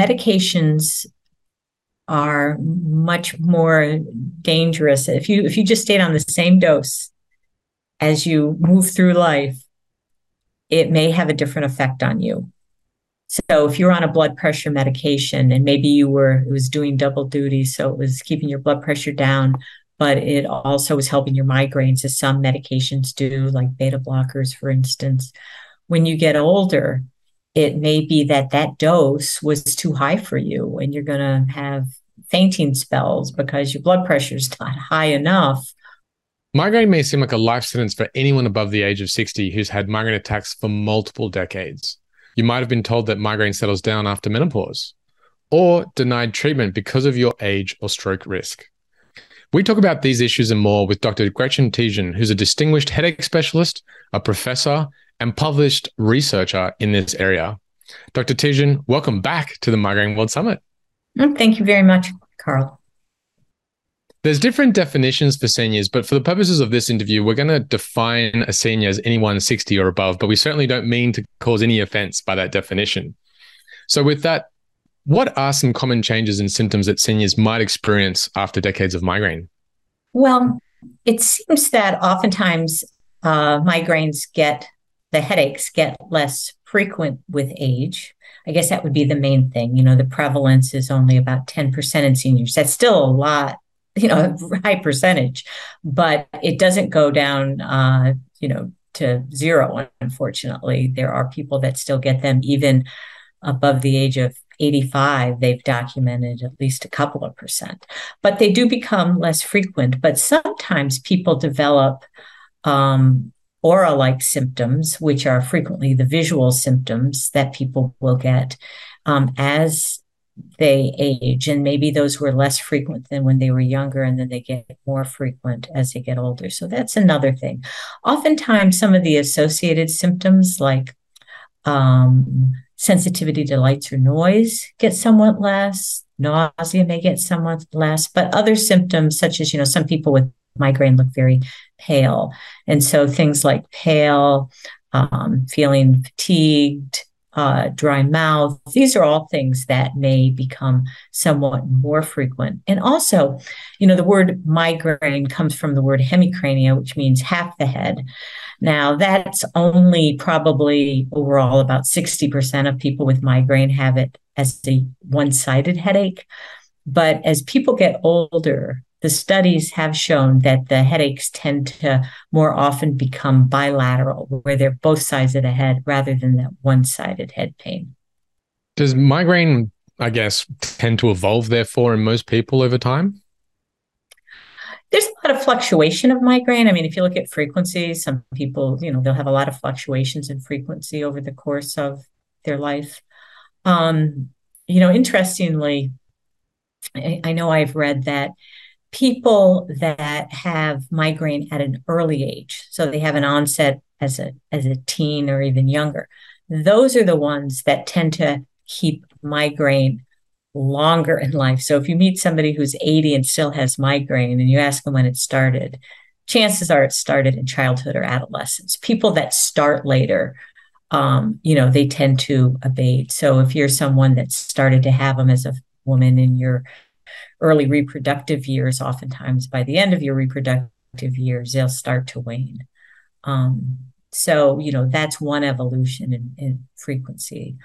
medications are much more dangerous. If you just stayed on the same dose as you move through life, it may have a different effect on you. So if you're on a blood pressure medication and maybe it was doing double duty, so it was keeping your blood pressure down, but it also was helping your migraines, as some medications do, like beta blockers, for instance. When you get older, it may be that that dose was too high for you and you're going to have fainting spells because your blood pressure is not high enough. Migraine may seem like a life sentence for anyone above the age of 60 who's had migraine attacks for multiple decades. You might have been told that migraine settles down after menopause, or denied treatment because of your age or stroke risk. We talk about these issues and more with Dr. Gretchen Tijan, who's a distinguished headache specialist, a professor, and published researcher in this area. Dr. Tijan, welcome back to the Migraine World Summit. Thank you very much, Carl. There's different definitions for seniors, but for the purposes of this interview, we're going to define a senior as anyone 60 or above, but we certainly don't mean to cause any offense by that definition. So with that, what are some common changes and symptoms that seniors might experience after decades of migraine? Well, it seems that oftentimes the headaches get less frequent with age. I guess that would be the main thing. The prevalence is only about 10% in seniors. That's still a lot, high percentage, but it doesn't go down, to zero. Unfortunately, there are people that still get them even above the age of 85. They've documented at least a couple of percent, but they do become less frequent. But sometimes people develop aura-like symptoms, which are frequently the visual symptoms that people will get as they age, and maybe those were less frequent than when they were younger, and then they get more frequent as they get older. So that's another thing. Oftentimes, some of the associated symptoms like sensitivity to lights or noise get somewhat less. Nausea may get somewhat less, but other symptoms such as, some people with migraine look very pale. And so things like pale, feeling fatigued, dry mouth. These are all things that may become somewhat more frequent. And also, the word migraine comes from the word hemicrania, which means half the head. Now, that's only probably overall about 60% of people with migraine have it as a one-sided headache. But as people get older, the studies have shown that the headaches tend to more often become bilateral, where they're both sides of the head rather than that one-sided head pain. Does migraine, I guess, tend to evolve, therefore, in most people over time? There's a lot of fluctuation of migraine. I mean, if you look at frequency, some people, they'll have a lot of fluctuations in frequency over the course of their life. Interestingly, I know I've read that people that have migraine at an early age, so they have an onset as a teen or even younger, those are the ones that tend to keep migraine longer in life. So if you meet somebody who's 80 and still has migraine and you ask them when it started, chances are it started in childhood or adolescence. People that start later, they tend to abate. So if you're someone that started to have them as a woman in your early reproductive years, oftentimes by the end of your reproductive years, they'll start to wane. So, that's one evolution in frequency.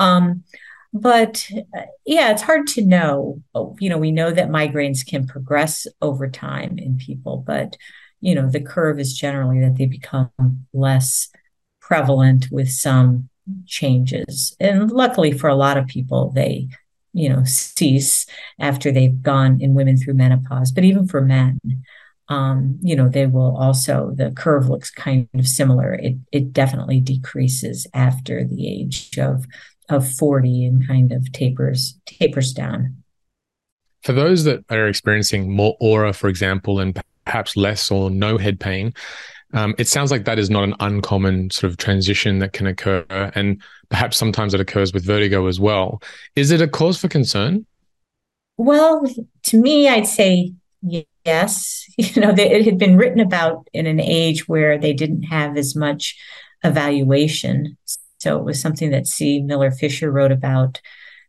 But yeah, it's hard to know. We know that migraines can progress over time in people, but, the curve is generally that they become less prevalent with some changes. And luckily for a lot of people, they cease after they've gone in women through menopause. But even for men, they will also, the curve looks kind of similar. It definitely decreases after the age of 40 and kind of tapers down. For those that are experiencing more aura, for example, and perhaps less or no head pain, it sounds like that is not an uncommon sort of transition that can occur, and perhaps sometimes it occurs with vertigo as well. Is it a cause for concern? Well, to me, I'd say yes. It had been written about in an age where they didn't have as much evaluation. So it was something that C. Miller Fisher wrote about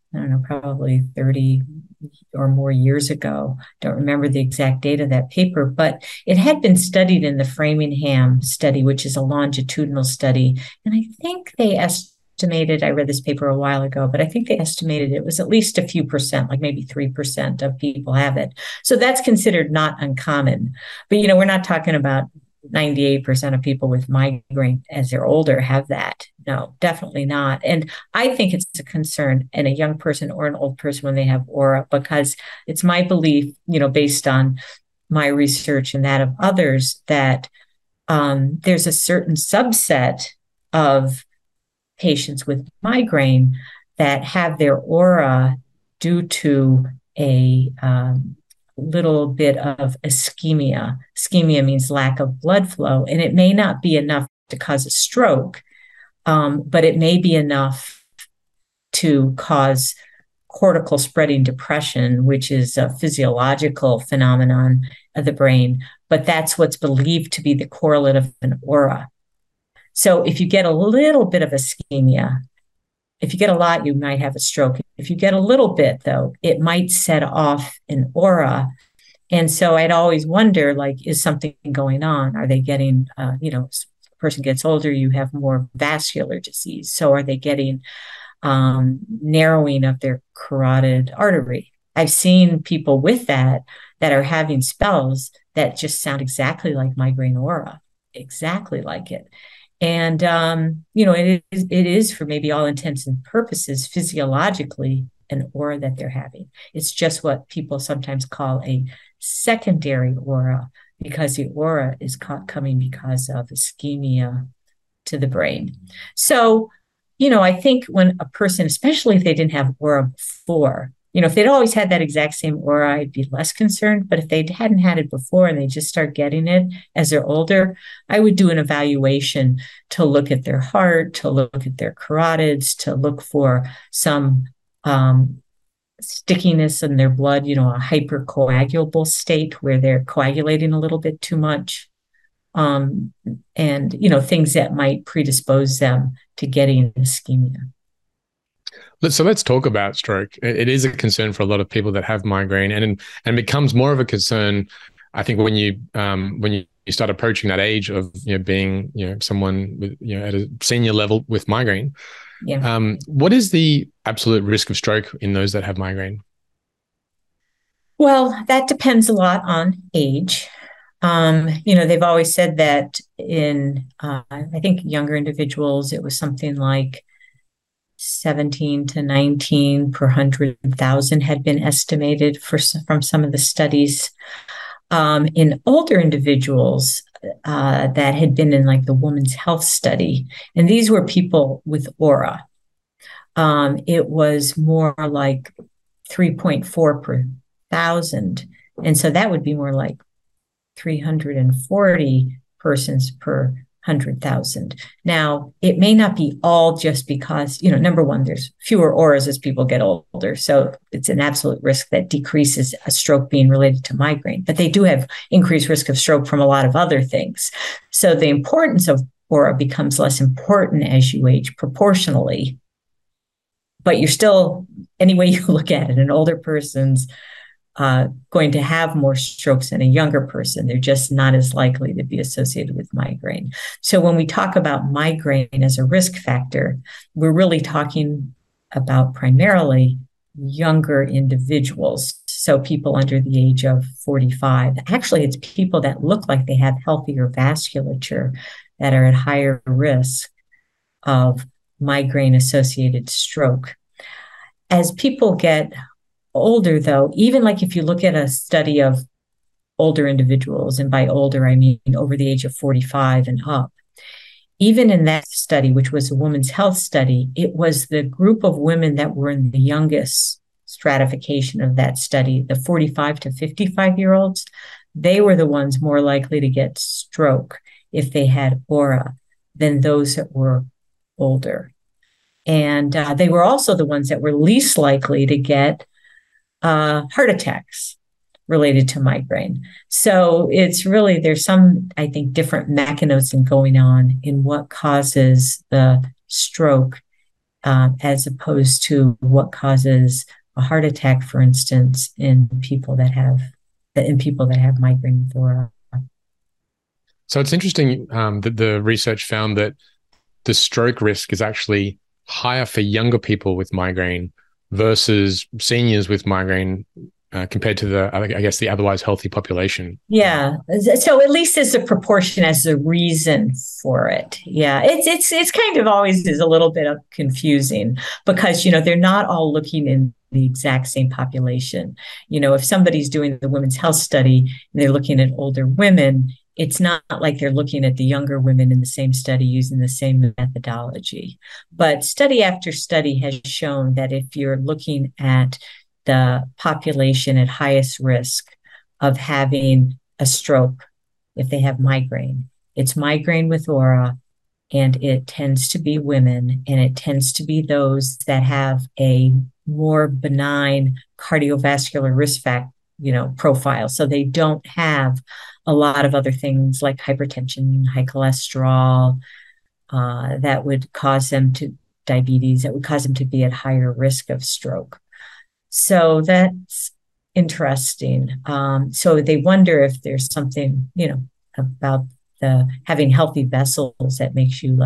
I don't know, probably 30 or more years ago. Don't remember the exact date of that paper, but it had been studied in the Framingham study, which is a longitudinal study. And I think they estimated, I read this paper a while ago, but I think they estimated it was at least a few percent, like maybe 3% of people have it. So that's considered not uncommon. But, we're not talking about 98% of people with migraine as they're older have that. No, definitely not. And I think it's a concern in a young person or an old person when they have aura, because it's my belief, based on my research and that of others, that there's a certain subset of patients with migraine that have their aura due to a little bit of ischemia. Ischemia means lack of blood flow, and it may not be enough to cause a stroke, but it may be enough to cause cortical spreading depression, which is a physiological phenomenon of the brain. But that's what's believed to be the correlate of an aura. So if you get a little bit of ischemia, if you get a lot, you might have a stroke. If you get a little bit, though, it might set off an aura. And so I'd always wonder, like, is something going on? Are they getting, as a person gets older, you have more vascular disease. So are they getting narrowing of their carotid artery? I've seen people with that are having spells that just sound exactly like migraine aura, exactly like it. And, it is for maybe all intents and purposes, physiologically, an aura that they're having. It's just what people sometimes call a secondary aura, because the aura is coming because of ischemia to the brain. So, I think when a person, especially if they didn't have aura before, if they'd always had that exact same aura, I'd be less concerned. But if they hadn't had it before and they just start getting it as they're older, I would do an evaluation to look at their heart, to look at their carotids, to look for some stickiness in their blood, a hypercoagulable state where they're coagulating a little bit too much. And, things that might predispose them to getting ischemia. So let's talk about stroke. It is a concern for a lot of people that have migraine, and becomes more of a concern, I think, when you start approaching that age of being someone with at a senior level with migraine. Yeah. What is the absolute risk of stroke in those that have migraine? Well, that depends a lot on age. They've always said that in I think younger individuals, it was something like 17 to 19 per 100,000 had been estimated from some of the studies. In older individuals that had been in like the Women's Health Study, and these were people with aura, it was more like 3.4 per thousand. And so that would be more like 340 persons per 100,000. Now, it may not be all just because, number one, there's fewer auras as people get older. So it's an absolute risk that decreases a stroke being related to migraine. But they do have increased risk of stroke from a lot of other things. So the importance of aura becomes less important as you age proportionally. But you're still, any way you look at it, an older person's going to have more strokes than a younger person. They're just not as likely to be associated with migraine. So when we talk about migraine as a risk factor, we're really talking about primarily younger individuals. So people under the age of 45. Actually, it's people that look like they have healthier vasculature that are at higher risk of migraine-associated stroke. As people get older, though, even like if you look at a study of older individuals, and by older, I mean over the age of 45 and up, even in that study, which was a Women's Health Study, it was the group of women that were in the youngest stratification of that study, the 45 to 55-year-olds. They were the ones more likely to get stroke if they had aura than those that were older. And they were also the ones that were least likely to get heart attacks related to migraine. So it's really, there's some, I think, different mechanisms going on in what causes the stroke as opposed to what causes a heart attack, for instance, in people that have migraine with aura. So it's interesting that the research found that the stroke risk is actually higher for younger people with migraine versus seniors with migraine compared to the otherwise healthy population. Yeah. So at least as a proportion as a reason for it. Yeah. It's kind of always is a little bit confusing because, they're not all looking in the exact same population. If somebody's doing the women's health study and they're looking at older women, it's not like they're looking at the younger women in the same study using the same methodology. But study after study has shown that if you're looking at the population at highest risk of having a stroke, if they have migraine, it's migraine with aura, and it tends to be women, and it tends to be those that have a more benign cardiovascular risk factor, profile. So they don't have a lot of other things like hypertension, high cholesterol, that would cause them to diabetes, that would cause them to be at higher risk of stroke. So that's interesting. So they wonder if there's something, about the having healthy vessels that makes you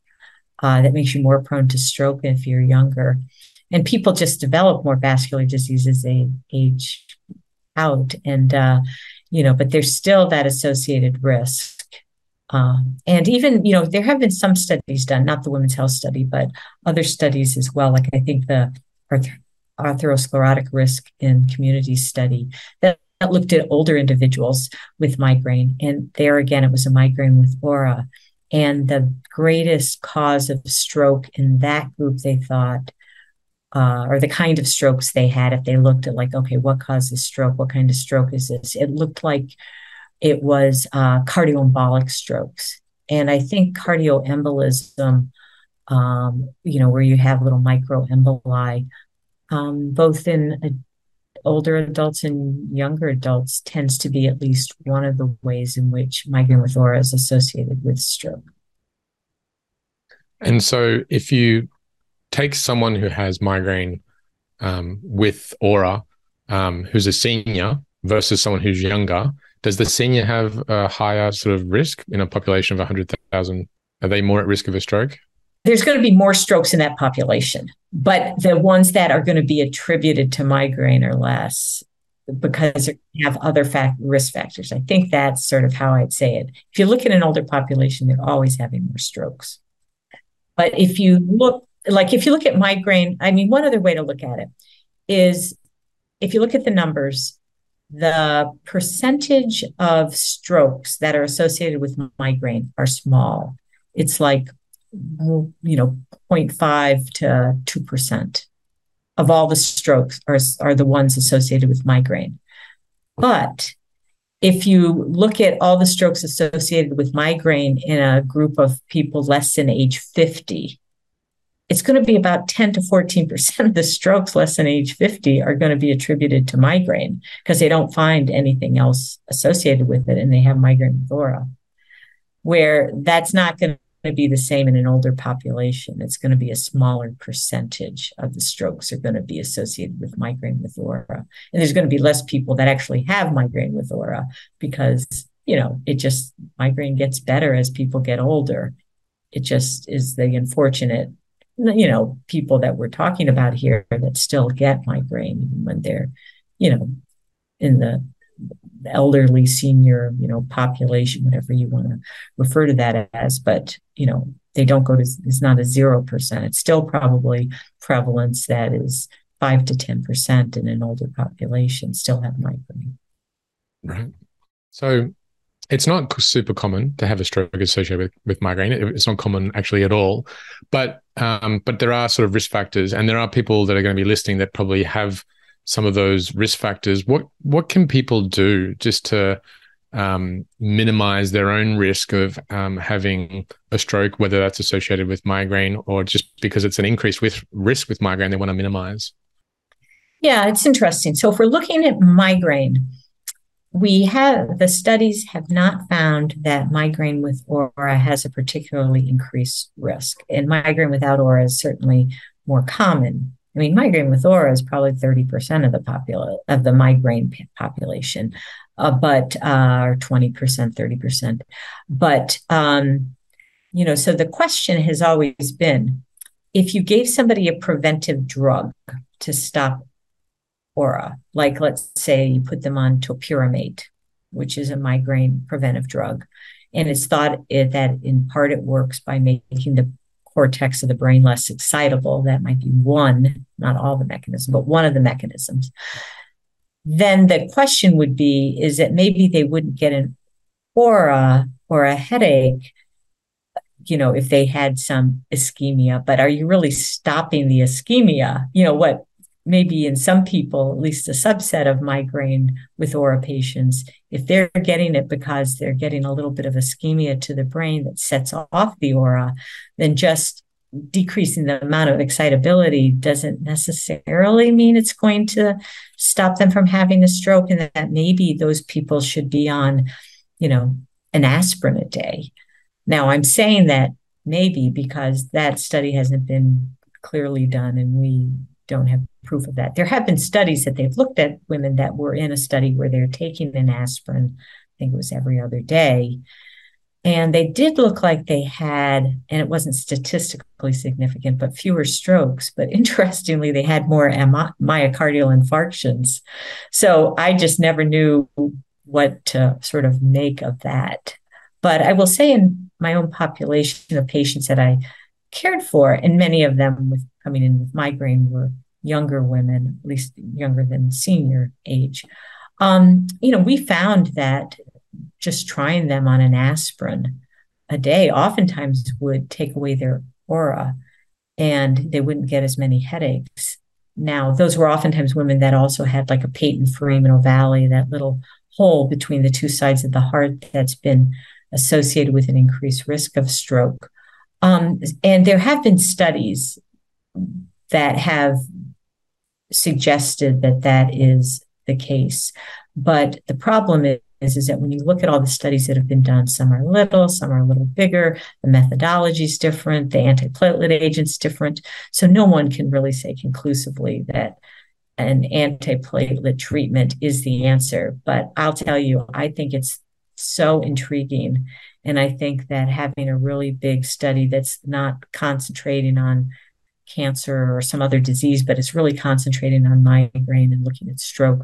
more prone to stroke if you're younger. And people just develop more vascular disease as they age out. And, but there's still that associated risk. And even, there have been some studies done, not the women's health study, but other studies as well. Like I think the atherosclerotic risk in community study that looked at older individuals with migraine. And there again, it was a migraine with aura. And the greatest cause of stroke in that group, they thought, or the kind of strokes they had, if they looked at like, okay, what causes stroke? What kind of stroke is this? It looked like it was cardioembolic strokes. And I think cardioembolism, where you have little microemboli, both in older adults and younger adults, tends to be at least one of the ways in which migraine with aura is associated with stroke. And so if you take someone who has migraine with aura, who's a senior versus someone who's younger, does the senior have a higher sort of risk in a population of 100,000? Are they more at risk of a stroke? There's going to be more strokes in that population, but the ones that are going to be attributed to migraine are less because they have other risk factors. I think that's sort of how I'd say it. If you look at an older population, they're always having more strokes. But if you look at migraine, I mean, one other way to look at it is if you look at the numbers, the percentage of strokes that are associated with migraine are small. It's like 0.5 to 2% of all the strokes are the ones associated with migraine. But if you look at all the strokes associated with migraine in a group of people less than age 50, it's going to be about 10 to 14% of the strokes less than age 50 are going to be attributed to migraine because they don't find anything else associated with it and they have migraine with aura. Where that's not going to be the same in an older population. It's going to be a smaller percentage of the strokes are going to be associated with migraine with aura. And there's going to be less people that actually have migraine with aura because, migraine gets better as people get older. It just is the unfortunate, people that we're talking about here that still get migraine even when they're, in the elderly senior, population, whatever you want to refer to that as, but, they don't go to, it's not a 0%. It's still probably prevalence that is 5 to 10% in an older population still have migraine. Right. So it's not super common to have a stroke associated with migraine. It's not common actually at all, but there are sort of risk factors, and there are people that are going to be listening that probably have some of those risk factors. What can people do just to minimize their own risk of having a stroke, whether that's associated with migraine or just because it's an increased risk with migraine they want to minimize? Yeah, it's interesting. So if we're looking at migraine, The studies have not found that migraine with aura has a particularly increased risk. And migraine without aura is certainly more common. I mean, migraine with aura is probably 30% of the migraine population, but or 20%, 30%. But so the question has always been, if you gave somebody a preventive drug to stop aura, like let's say you put them on topiramate, which is a migraine preventive drug, and it's thought that in part it works by making the cortex of the brain less excitable. That might be one, not all the mechanisms, but one of the mechanisms. Then the question would be, is that maybe they wouldn't get an aura or a headache, if they had some ischemia, but are you really stopping the ischemia? What maybe in some people, at least a subset of migraine with aura patients, if they're getting it because they're getting a little bit of ischemia to the brain that sets off the aura, then just decreasing the amount of excitability doesn't necessarily mean it's going to stop them from having a stroke, and that maybe those people should be on, an aspirin a day. Now, I'm saying that maybe because that study hasn't been clearly done and we don't have proof of that. There have been studies that they've looked at women that were in a study where they're taking an aspirin, I think it was every other day, and they did look like they had, and it wasn't statistically significant, but fewer strokes. But interestingly, they had more myocardial infarctions. So I just never knew what to sort of make of that. But I will say in my own population of patients that I cared for, and many of them coming in with migraine were younger women, at least younger than senior age. We found that just trying them on an aspirin a day oftentimes would take away their aura and they wouldn't get as many headaches. Now, those were oftentimes women that also had like a patent foramen ovale, that little hole between the two sides of the heart that's been associated with an increased risk of stroke. And there have been studies that have suggested that that is the case. But the problem is that when you look at all the studies that have been done, some are little, some are a little bigger, the methodology is different, the antiplatelet agent's different. So no one can really say conclusively that an antiplatelet treatment is the answer. But I'll tell you, I think it's so intriguing. And I think that having a really big study that's not concentrating on cancer or some other disease, but it's really concentrating on migraine and looking at stroke,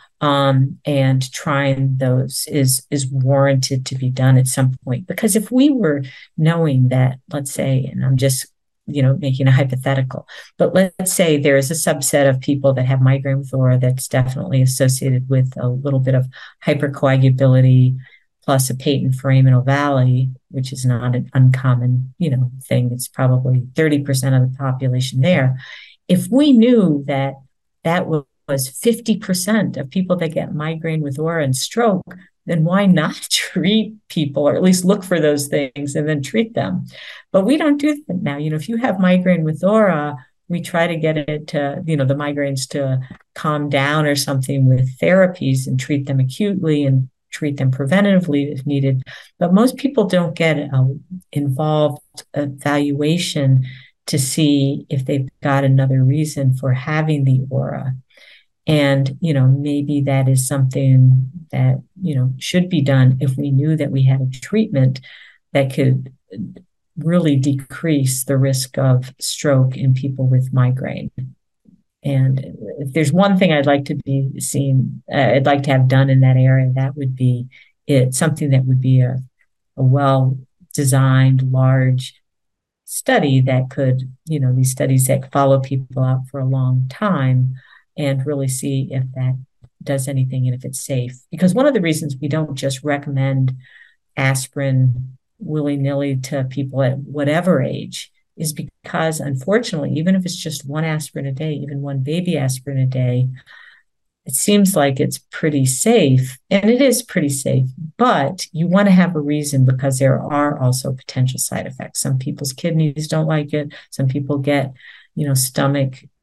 and trying those is warranted to be done at some point. Because if we were knowing that, let's say, and I'm just making a hypothetical, but let's say there is a subset of people that have migraine with aura that's definitely associated with a little bit of hypercoagulability plus a patent foramen ovale, which is not an uncommon, thing. It's probably 30% of the population there. If we knew that that was 50% of people that get migraine with aura and stroke, then why not treat people, or at least look for those things and then treat them? But we don't do that now. If you have migraine with aura, we try to get it to, the migraines to calm down or something with therapies and treat them acutely and treat them preventatively if needed. But most people don't get involved evaluation to see if they've got another reason for having the aura. And, maybe that is something that, should be done if we knew that we had a treatment that could really decrease the risk of stroke in people with migraine. And if there's one thing I'd like to be seen, I'd like to have done in that area, that would be something that would be a well-designed, large study that could, these studies that follow people out for a long time and really see if that does anything and if it's safe. Because one of the reasons we don't just recommend aspirin willy-nilly to people at whatever age is because, unfortunately, even if it's just one aspirin a day, even one baby aspirin a day, it seems like it's pretty safe, and it is pretty safe, but you want to have a reason because there are also potential side effects. Some people's kidneys don't like it. Some people get, stomach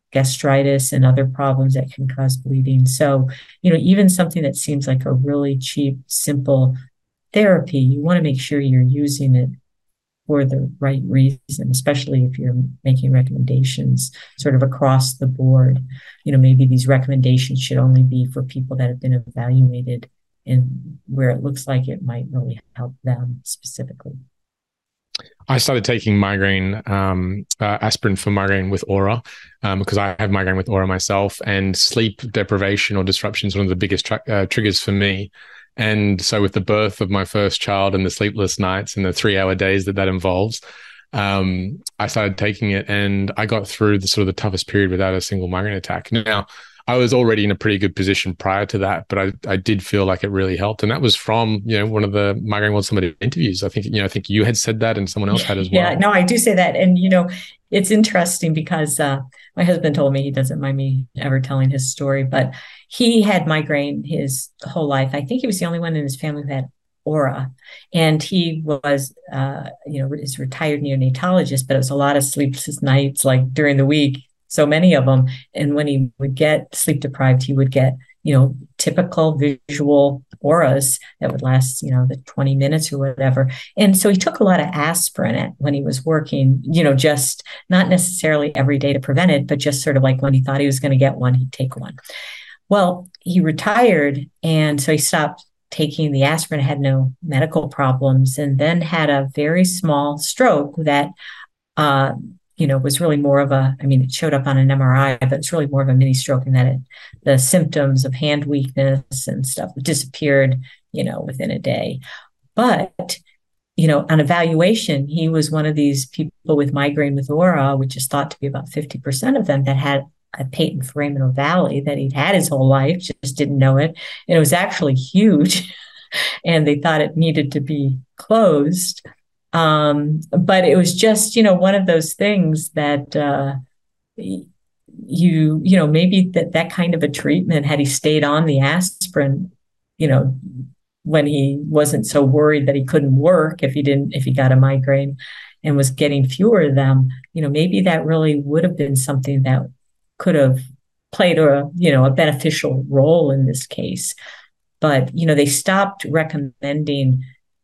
gastritis and other problems that can cause bleeding. So, even something that seems like a really cheap, simple therapy, you want to make sure you're using it for the right reason, especially if you're making recommendations sort of across the board. Maybe these recommendations should only be for people that have been evaluated and where it looks like it might really help them specifically. I started taking aspirin for migraine with aura, because I have migraine with aura myself, and sleep deprivation or disruption is one of the biggest triggers for me. And so with the birth of my first child and the sleepless nights and the 3-hour days that involves, I started taking it, and I got through the sort of the toughest period without a single migraine attack. Now, I was already in a pretty good position prior to that, but I did feel like it really helped. And that was from, one of the Migraine World Summit interviews. I think you had said that and someone else had as well. Yeah, no, I do say that. And, it's interesting because my husband told me, he doesn't mind me ever telling his story, but he had migraine his whole life. I think he was the only one in his family who had aura. And he was, is retired neonatologist, but it was a lot of sleepless nights, like during the week, so many of them. And when he would get sleep deprived, he would get, typical visual auras that would last, the 20 minutes or whatever. And so he took a lot of aspirin when he was working, just not necessarily every day to prevent it, but just sort of like when he thought he was going to get one, he'd take one. Well, he retired, and so he stopped taking the aspirin, had no medical problems, and then had a very small stroke that was really more of it showed up on an MRI, but it's really more of a mini stroke, in that the symptoms of hand weakness and stuff disappeared, within a day. But, on evaluation, he was one of these people with migraine with aura, which is thought to be about 50% of them, that had a patent foramen ovale that he'd had his whole life, just didn't know it. And it was actually huge, and they thought it needed to be closed. But it was just, one of those things that, maybe that kind of a treatment, had he stayed on the aspirin, when he wasn't so worried that he couldn't work if he got a migraine and was getting fewer of them, maybe that really would have been something that could have played a beneficial role in this case. But, they stopped recommending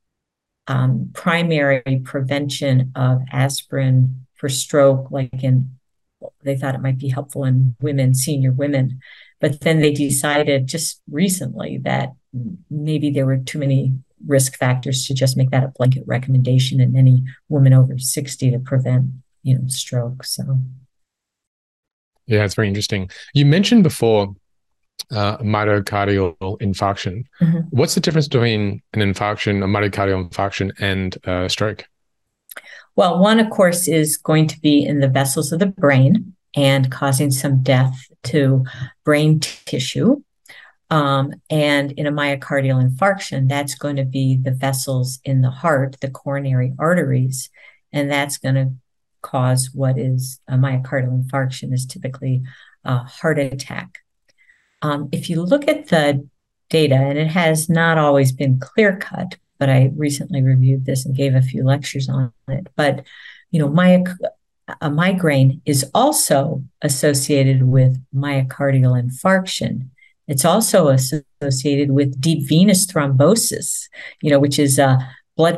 primary prevention of aspirin for stroke, they thought it might be helpful in senior women. But then they decided just recently that maybe there were too many risk factors to just make that a blanket recommendation in any woman over 60 to prevent, stroke. So. Yeah, it's very interesting. You mentioned before myocardial infarction. Mm-hmm. What's the difference between an infarction, a myocardial infarction, and a stroke? Well, one, of course, is going to be in the vessels of the brain and causing some death to brain tissue. And in a myocardial infarction, that's going to be the vessels in the heart, the coronary arteries, and that's going to cause what is a myocardial infarction, is typically a heart attack. If you look at the data, and it has not always been clear-cut, but I recently reviewed this and gave a few lectures on it. But, a migraine is also associated with myocardial infarction. It's also associated with deep venous thrombosis, which is a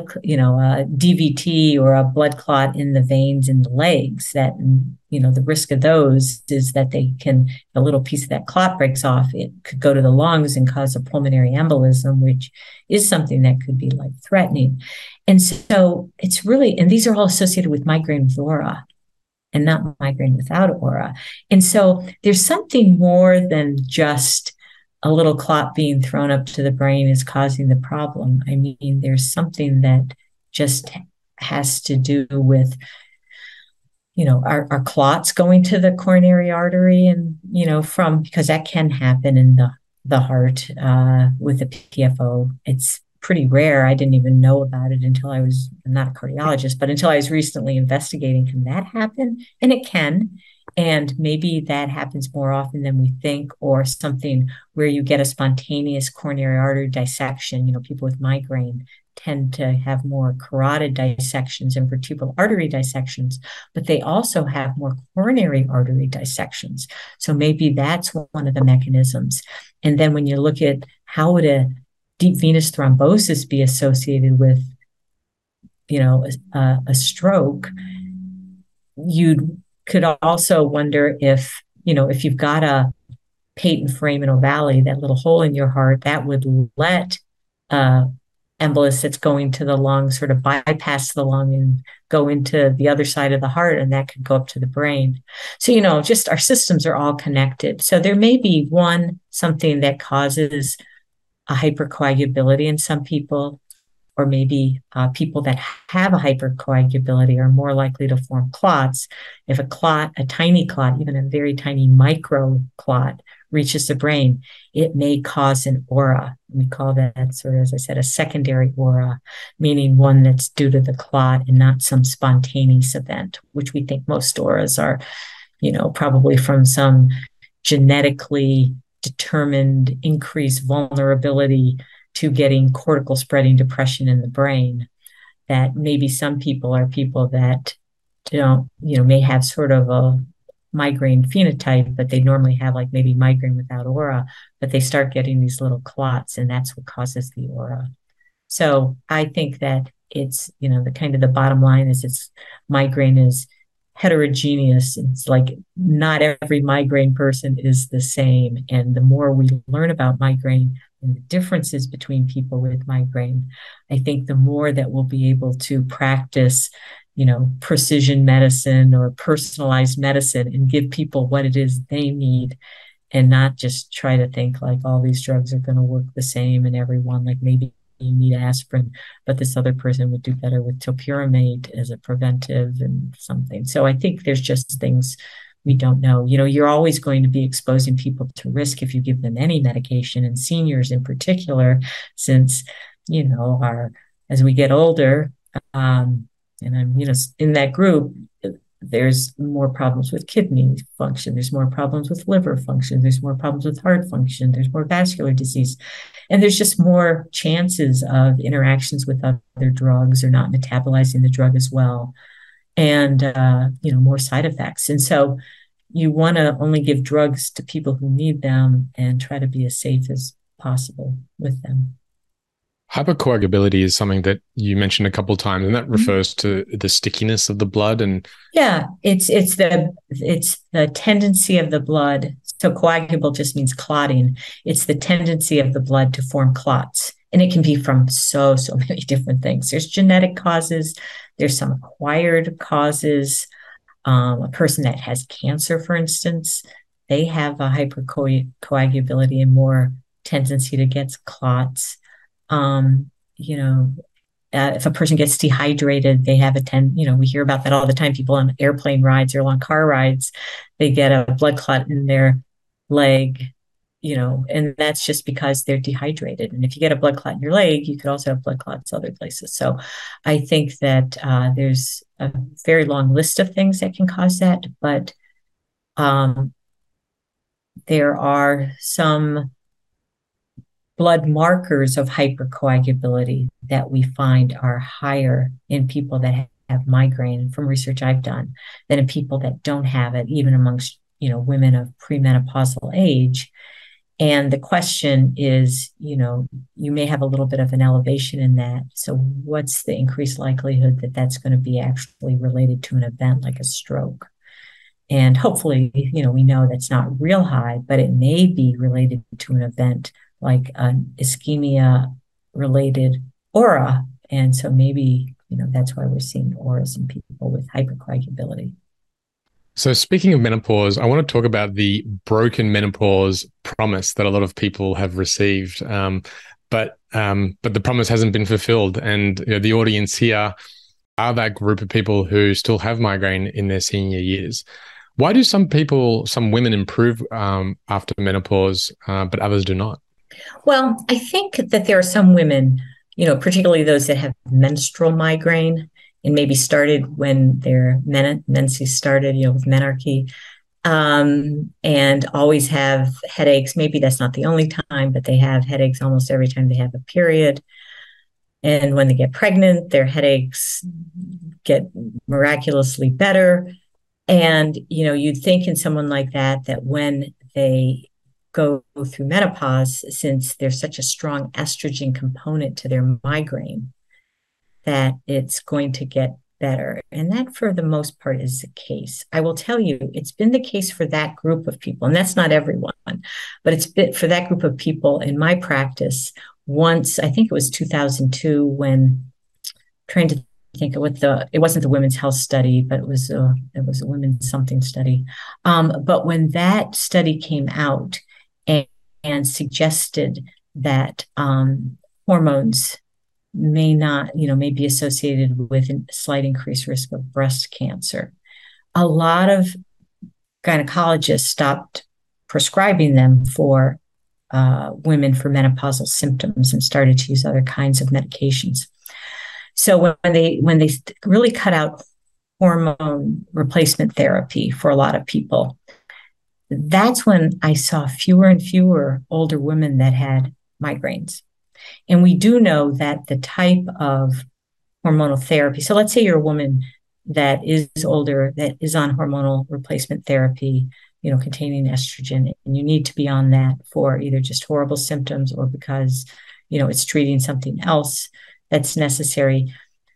DVT, or a blood clot in the veins in the legs. That, the risk of those is that a little piece of that clot breaks off. It could go to the lungs and cause a pulmonary embolism, which is something that could be life-threatening. And so it's really, and these are all associated with migraine with aura and not migraine without aura. And so there's something more than just a little clot being thrown up to the brain is causing the problem. I mean, there's something that just has to do with, our clots going to the coronary artery, and, because that can happen in the heart with the PFO. It's pretty rare. I didn't even know about it until I'm not a cardiologist, but until I was recently investigating, can that happen? And it can. And maybe that happens more often than we think, or something where you get a spontaneous coronary artery dissection. People with migraine tend to have more carotid dissections and vertebral artery dissections, but they also have more coronary artery dissections. So maybe that's one of the mechanisms. And then when you look at how would a deep venous thrombosis be associated with, a stroke, you could also wonder if you've got a patent foraminal valley, that little hole in your heart, that would let embolus that's going to the lung sort of bypass the lung and go into the other side of the heart, and that could go up to the brain. So, just our systems are all connected. So there may be something that causes a hypercoagulability in some people, or maybe people that have a hypercoagulability are more likely to form clots. If a tiny clot, even a very tiny micro clot, reaches the brain, it may cause an aura. We call that sort of, as I said, a secondary aura, meaning one that's due to the clot and not some spontaneous event, which we think most auras are, probably from some genetically determined increased vulnerability to getting cortical spreading depression in the brain. That maybe some people are people that may have sort of a migraine phenotype, but they normally have like maybe migraine without aura, but they start getting these little clots, and that's what causes the aura. So I think that it's, the bottom line is migraine is heterogeneous. It's like not every migraine person is the same. And the more we learn about migraine and the differences between people with migraine, I think the more that we'll be able to practice precision medicine or personalized medicine and give people what it is they need, and not just try to think like all these drugs are going to work the same in everyone. Like maybe you need aspirin, but this other person would do better with topiramate as a preventive and something. So I think there's just things we don't know. You're always going to be exposing people to risk if you give them any medication, and seniors in particular, since, as we get older, and I'm, in that group, there's more problems with kidney function. There's more problems with liver function. There's more problems with heart function. There's more vascular disease. And there's just more chances of interactions with other drugs or not metabolizing the drug as well. And, more side effects. And so you want to only give drugs to people who need them and try to be as safe as possible with them. Hypercoagulability is something that you mentioned a couple of times, and that refers to the stickiness of the blood. And yeah, it's the tendency of the blood. So coagulable just means clotting. It's the tendency of the blood to form clots, and it can be from so many different things. There's genetic causes. There's some acquired causes. A person that has cancer, for instance, they have a hypercoagulability and more tendency to get clots. If a person gets dehydrated, they have we hear about that all the time. People on airplane rides or on car rides, they get a blood clot in their leg, and that's just because they're dehydrated. And if you get a blood clot in your leg, you could also have blood clots other places. So I think that there's a very long list of things that can cause that, but there are some blood markers of hypercoagulability that we find are higher in people that have migraine, from research I've done, than in people that don't have it, even amongst, women of premenopausal age. And the question is, you may have a little bit of an elevation in that. So what's the increased likelihood that that's going to be actually related to an event like a stroke? And hopefully, we know that's not real high, but it may be related to an event like an ischemia-related aura. And so maybe, that's why we're seeing auras in people with hypercoagulability. So speaking of menopause, I want to talk about the broken menopause promise that a lot of people have received. But the promise hasn't been fulfilled. And the audience here are that group of people who still have migraine in their senior years. Why do some women improve after menopause, but others do not? Well, I think that there are some women, particularly those that have menstrual migraine and maybe started when their menses started, with menarche, and always have headaches. Maybe that's not the only time, but they have headaches almost every time they have a period. And when they get pregnant, their headaches get miraculously better. And, you'd think in someone like that, that when they go through menopause, since there's such a strong estrogen component to their migraine, that it's going to get better. And that, for the most part, is the case. I will tell you, it's been the case for that group of people. And that's not everyone, but it's been for that group of people in my practice. Once, I think it was 2002, when trying to think of it wasn't the women's health study, but it was a women's something study. But when that study came out and suggested that hormones may be associated with a slight increased risk of breast cancer, a lot of gynecologists stopped prescribing them for women for menopausal symptoms and started to use other kinds of medications. So when they really cut out hormone replacement therapy for a lot of people, that's when I saw fewer and fewer older women that had migraines. And we do know that the type of hormonal therapy, so let's say you're a woman that is older, that is on hormonal replacement therapy, containing estrogen, and you need to be on that for either just horrible symptoms or because, it's treating something else that's necessary.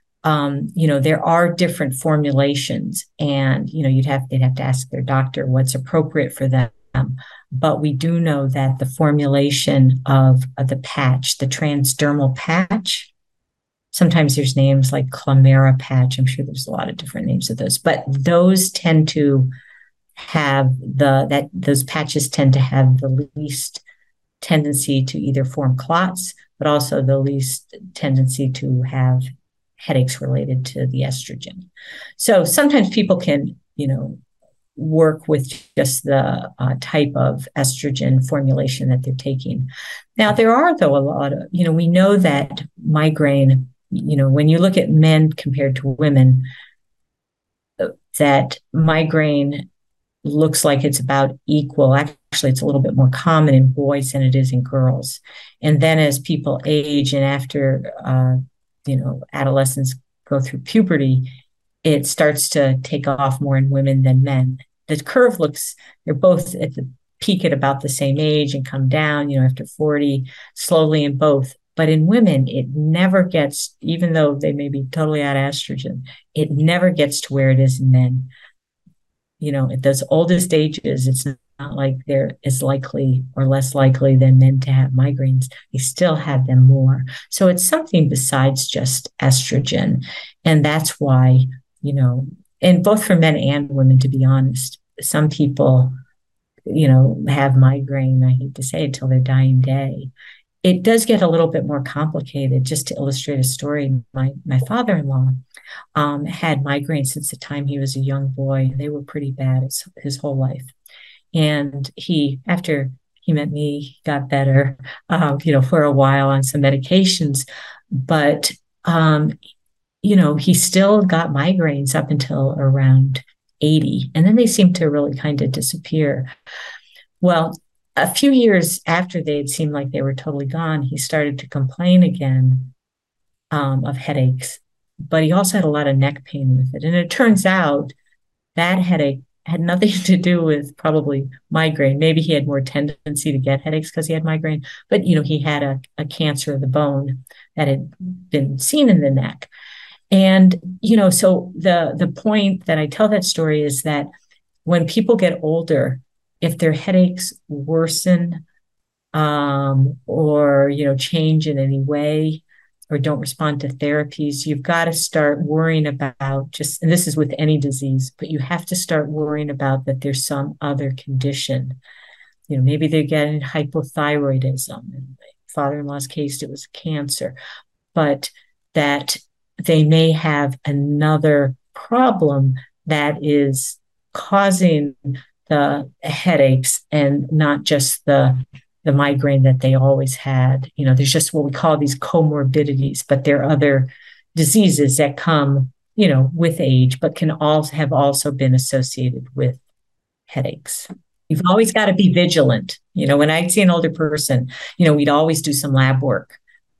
There are different formulations, and, they'd have to ask their doctor what's appropriate for them. But we do know that the formulation of the patch, the transdermal patch, sometimes there's names like Clamera patch. I'm sure there's a lot of different names of those, but those tend to have those patches tend to have the least tendency to either form clots, but also the least tendency to have headaches related to the estrogen. So sometimes people can, work with just the type of estrogen formulation that they're taking. Now, there are, though, a lot of, we know that migraine, when you look at men compared to women, that migraine looks like it's about equal. Actually, it's a little bit more common in boys than it is in girls. And then as people age and after, adolescents go through puberty, it starts to take off more in women than men. The curve they're both at the peak at about the same age and come down, after 40, slowly in both. But in women, it never gets, even though they may be totally out of estrogen, it never gets to where it is in men. At those oldest ages, it's not like they're as likely or less likely than men to have migraines. They still have them more. So it's something besides just estrogen. And that's why, and both for men and women, to be honest, some people, have migraine, I hate to say it, till their dying day. It does get a little bit more complicated. Just to illustrate a story, my father-in-law had migraines since the time he was a young boy. They were pretty bad his whole life. And after he met me, he got better, for a while on some medications. But, he still got migraines up until around 80. And then they seemed to really kind of disappear. Well, a few years after they had seemed like they were totally gone, he started to complain again of headaches, but he also had a lot of neck pain with it. And it turns out that headache had nothing to do with probably migraine. Maybe he had more tendency to get headaches because he had migraine, but, he had a cancer of the bone that had been seen in the neck. And, so the point that I tell that story is that when people get older, if their headaches worsen or, change in any way or don't respond to therapies, you've got to start worrying about and this is with any disease, but you have to start worrying about that there's some other condition. Maybe they're getting hypothyroidism. In my father-in-law's case, it was cancer, but that they may have another problem that is causing the headaches and not just the migraine that they always had. There's just what we call these comorbidities, but there are other diseases that come, with age, but can have also been associated with headaches. You've always got to be vigilant. When I'd see an older person, we'd always do some lab work.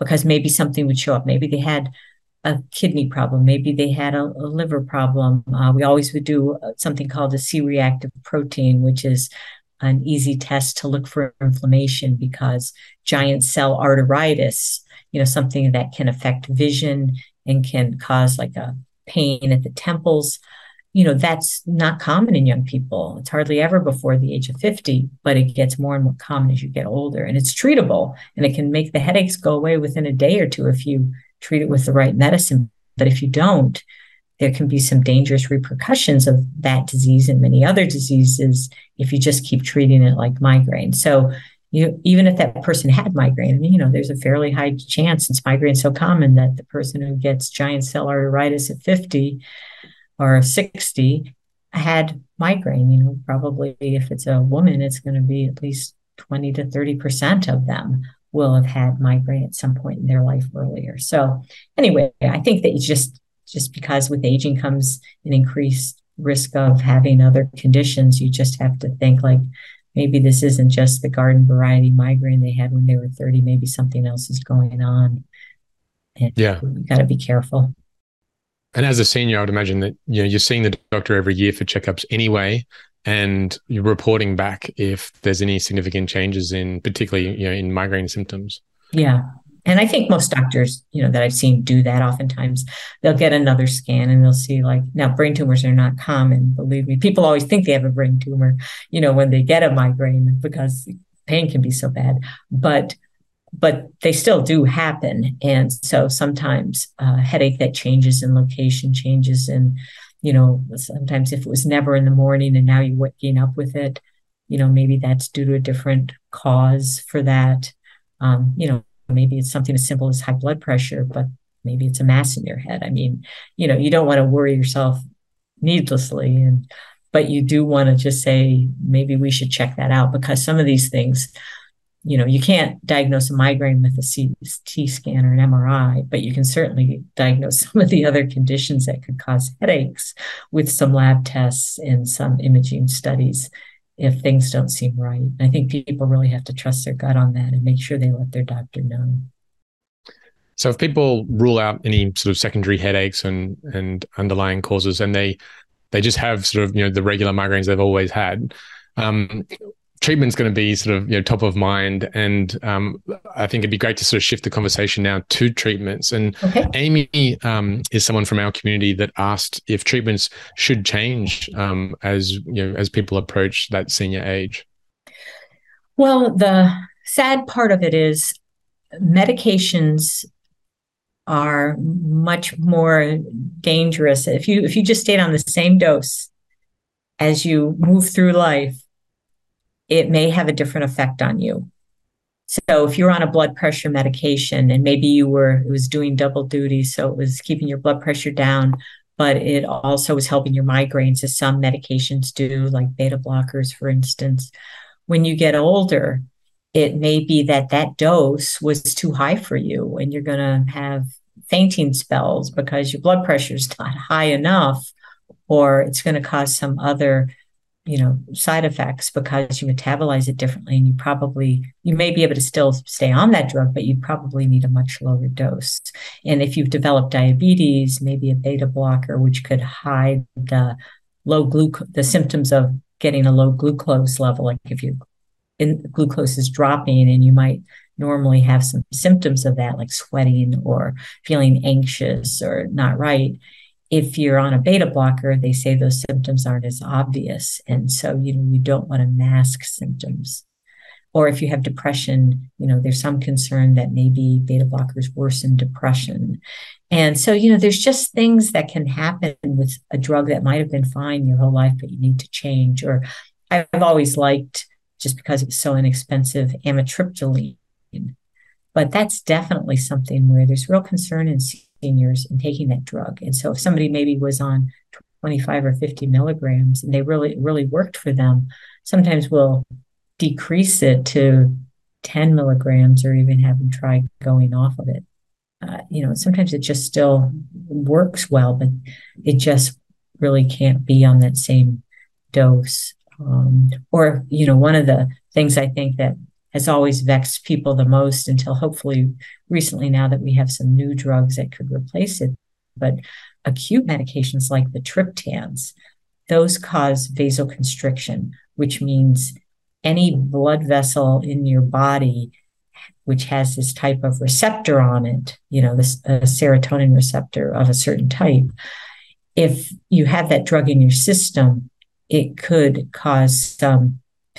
because maybe something would show up. Maybe they had a kidney problem. Maybe they had a liver problem. We always would do something called a C-reactive protein, which is an easy test to look for inflammation, because giant cell arteritis, something that can affect vision and can cause like a pain at the temples, that's not common in young people. It's hardly ever before the age of 50, but it gets more and more common as you get older. And it's treatable, and it can make the headaches go away within a day or two if you treat it with the right medicine. But if you don't, there can be some dangerous repercussions of that disease and many other diseases if you just keep treating it like migraine. So even if that person had migraine, there's a fairly high chance, since migraine is so common, that the person who gets giant cell arteritis at 50 or 60 had migraine. Probably if it's a woman, it's going to be at least 20 to 30% of them will have had migraine at some point in their life earlier. So anyway, I think that you just because with aging comes an increased risk of having other conditions, you just have to think like, maybe this isn't just the garden variety migraine they had when they were 30. Maybe something else is going on. And Yeah. you got to be careful. And as a senior, I would imagine that you're seeing the doctor every year for checkups anyway, and you're reporting back if there's any significant changes in, particularly in migraine symptoms. Yeah. And I think most doctors, that I've seen do that. Oftentimes they'll get another scan and they'll see, like, now brain tumors are not common. Believe me, people always think they have a brain tumor, when they get a migraine, because pain can be so bad, but they still do happen. And so sometimes headache that changes in location, changes in, sometimes if it was never in the morning and now you're waking up with it, maybe that's due to a different cause for that. Maybe it's something as simple as high blood pressure, but maybe it's a mass in your head. I mean, you don't want to worry yourself needlessly, but you do want to just say, maybe we should check that out, because some of these things, you can't diagnose a migraine with a CT scan or an MRI, but you can certainly diagnose some of the other conditions that could cause headaches with some lab tests and some imaging studies if things don't seem right. I think people really have to trust their gut on that and make sure they let their doctor know. So if people rule out any sort of secondary headaches and underlying causes, and they just have sort of, the regular migraines they've always had, treatment's going to be sort of, top of mind. And I think it'd be great to sort of shift the conversation now to treatments. And okay. Amy is someone from our community that asked if treatments should change as people approach that senior age. Well, the sad part of it is medications are much more dangerous. If you just stayed on the same dose as you move through life, it may have a different effect on you. So if you're on a blood pressure medication and maybe it was doing double duty, so it was keeping your blood pressure down, but it also was helping your migraines, as some medications do, like beta blockers, for instance. When you get older, it may be that dose was too high for you, and you're going to have fainting spells because your blood pressure is not high enough, or it's going to cause some other side effects because you metabolize it differently, and you may be able to still stay on that drug, but you probably need a much lower dose. And if you've developed diabetes, maybe a beta blocker, which could hide the symptoms of getting a low glucose level. Like if glucose is dropping, and you might normally have some symptoms of that, like sweating or feeling anxious or not right. If you're on a beta blocker, they say those symptoms aren't as obvious. And so, you don't want to mask symptoms. Or if you have depression, there's some concern that maybe beta blockers worsen depression. And so, there's just things that can happen with a drug that might have been fine your whole life, but you need to change. Or I've always liked, just because it's so inexpensive, amitriptyline. But that's definitely something where there's real concern in seniors in taking that drug. And so if somebody maybe was on 25 or 50 milligrams and they really worked for them, sometimes we'll decrease it to 10 milligrams or even have them try going off of it. Sometimes it just still works well, but it just really can't be on that same dose. One of the things I think that has always vexed people the most until hopefully recently now that we have some new drugs that could replace it. But acute medications like the triptans, those cause vasoconstriction, which means any blood vessel in your body which has this type of receptor on it, this serotonin receptor of a certain type, if you have that drug in your system, it could cause some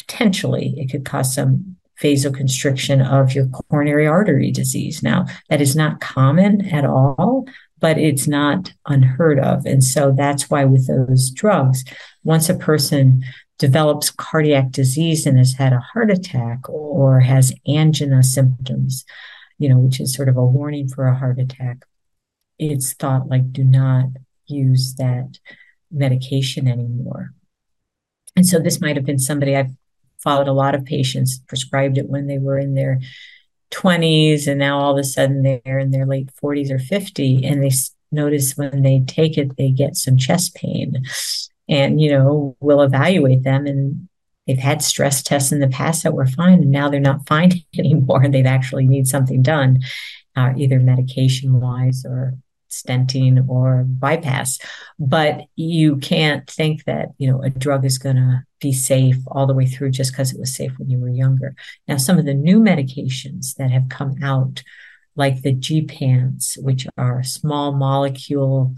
vasoconstriction of your coronary artery disease. Now, that is not common at all, but it's not unheard of. And so that's why with those drugs, once a person develops cardiac disease and has had a heart attack or has angina symptoms, which is sort of a warning for a heart attack, it's thought like, do not use that medication anymore. And so this might have been somebody, I've followed a lot of patients, prescribed it when they were in their 20s, and now all of a sudden they're in their late 40s or 50, and they notice when they take it, they get some chest pain. And, we'll evaluate them, and they've had stress tests in the past that were fine, and now they're not fine anymore, and they've actually need something done, either medication-wise or stenting or bypass. But you can't think that, a drug is going to be safe all the way through just because it was safe when you were younger. Now, some of the new medications that have come out, like the gepants, which are small molecule